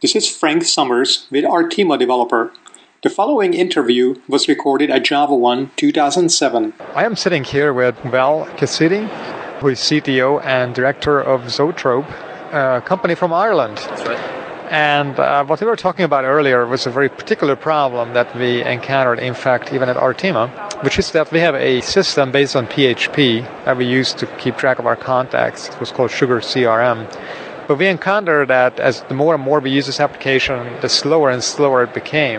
This is Frank Summers with Artima Developer. The following interview was recorded at JavaOne 2007. I am sitting here with Val Cassidy, who is CTO and director of Zoetrope, a company from Ireland. That's right. And what we were talking about earlier was a very particular problem that we encountered, in fact, even at Artima, which is that we have a system based on PHP that we use to keep track of our contacts. It was called Sugar CRM. But we encountered that as the more and more we use this application, the slower and slower it became.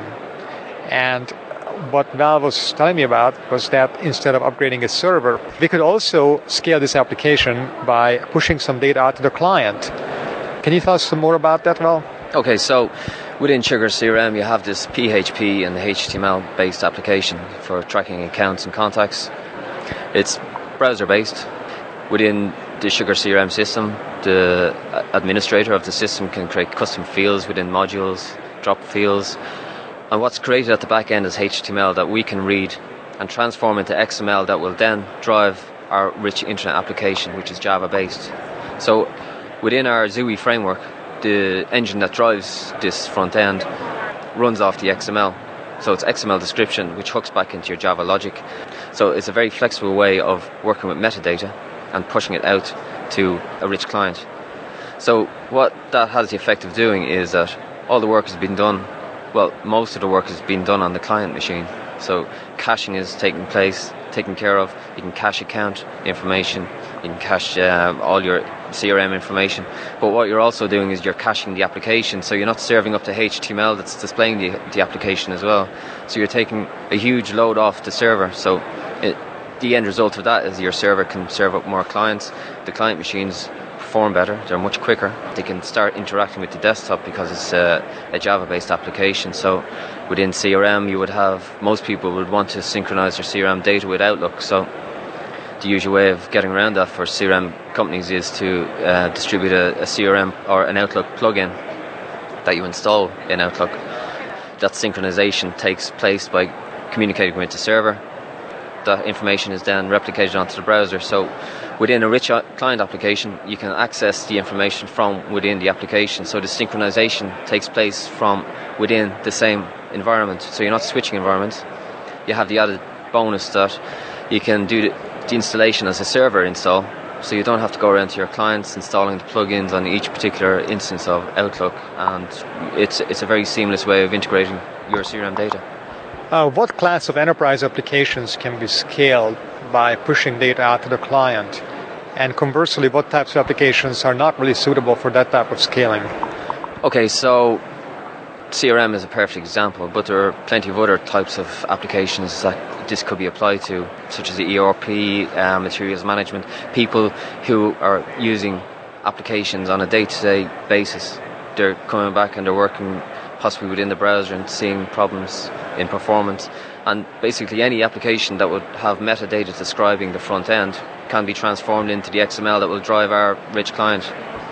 And what Val was telling me about was that instead of upgrading a server, we could also scale this application by pushing some data out to the client. Can you tell us some more about that, Val? Okay, so within Sugar CRM, you have this PHP and HTML-based application for tracking accounts and contacts. It's browser-based. Within the Sugar CRM system, the administrator of the system can create custom fields within modules, drop fields, and what's created at the back end is HTML that we can read and transform into XML that will then drive our rich internet application, which is Java-based. So within our Zoe framework, the engine that drives this front end runs off the XML. So it's XML description, which hooks back into your Java logic. So it's a very flexible way of working with metadata and pushing it out to a rich client. So what that has the effect of doing is that all the work has been done, well, most of the work has been done on the client machine. So caching is taking care of. You can cache account information, you can cache all your CRM information. But what you're also doing is you're caching the application, so you're not serving up the HTML that's displaying the application as well. So you're taking a huge load off the server. So the end result of that is your server can serve up more clients. The client machines perform better, they're much quicker. They can start interacting with the desktop because it's a Java-based application. So within CRM, most people would want to synchronize their CRM data with Outlook. So the usual way of getting around that for CRM companies is to distribute a CRM or an Outlook plugin that you install in Outlook. That synchronization takes place by communicating with the server. That information is then replicated onto the browser. So within a rich client application, you can access the information from within the application. So the synchronization takes place from within the same environment. So you're not switching environments. You have the added bonus that you can do the installation as a server install. So you don't have to go around to your clients installing the plugins on each particular instance of Outlook. And it's a very seamless way of integrating your CRM data. What class of enterprise applications can be scaled by pushing data out to the client? And conversely, what types of applications are not really suitable for that type of scaling? Okay, so CRM is a perfect example, but there are plenty of other types of applications that this could be applied to, such as the ERP, materials management, people who are using applications on a day-to-day basis. They're coming back and they're working possibly within the browser and seeing problems in performance. And basically any application that would have metadata describing the front end can be transformed into the XML that will drive our rich client.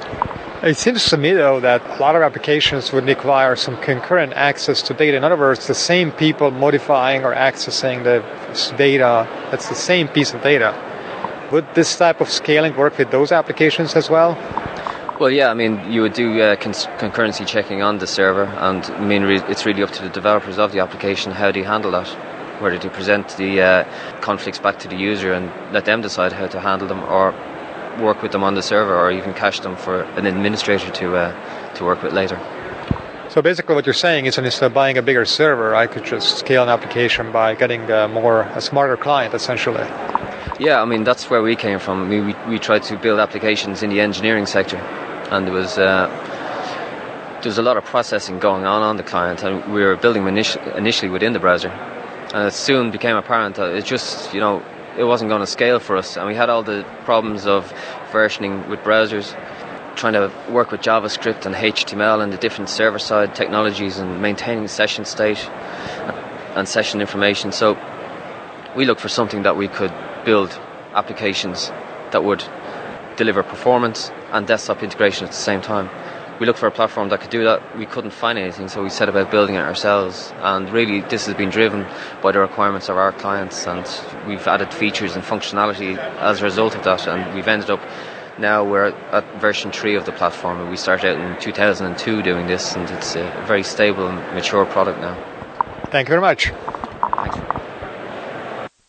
It seems to me, though, that a lot of applications would require some concurrent access to data. In other words, the same people modifying or accessing the data, that's the same piece of data. Would this type of scaling work with those applications as well? Well, yeah, I mean, you would do concurrency checking on the server, and I mean, it's really up to the developers of the application how they handle that. Whether they present the conflicts back to the user and let them decide how to handle them, or work with them on the server, or even cache them for an administrator to work with later. So basically what you're saying is, instead of buying a bigger server, I could just scale an application by getting a smarter client, essentially. Yeah, I mean, that's where we came from. I mean, we tried to build applications in the engineering sector, and there was a lot of processing going on the client, and we were building them initially within the browser. And it soon became apparent that it wasn't going to scale for us, and we had all the problems of versioning with browsers, trying to work with JavaScript and HTML and the different server-side technologies and maintaining session state and session information. So we looked for something that we could build applications that would deliver performance and desktop integration at the same time. We looked for a platform that could do that. We couldn't find anything, so we set about building it ourselves. And really, this has been driven by the requirements of our clients, and we've added features and functionality as a result of that, and we've ended up Now we're at version 3 of the platform, and we started out in 2002 doing this, and it's a very stable and mature product now. Thank you very much.